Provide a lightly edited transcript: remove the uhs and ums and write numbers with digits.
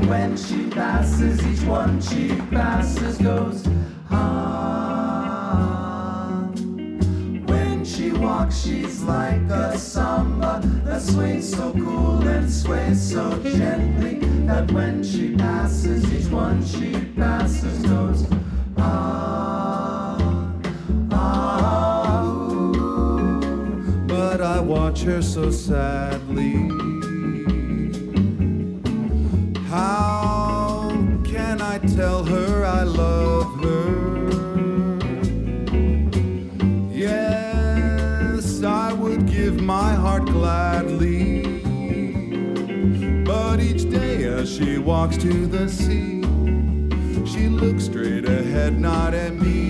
And when she passes, each one she passes goes, ah. When she walks, she's like a samba that swings so cool and sways so gently, that when she passes, each one she passes goes, ah, ah, ooh. But I watch her so sadly. How can I tell her I love her? Yes, I would give my heart gladly, but each day as she walks to the sea, she looks straight ahead, not at me.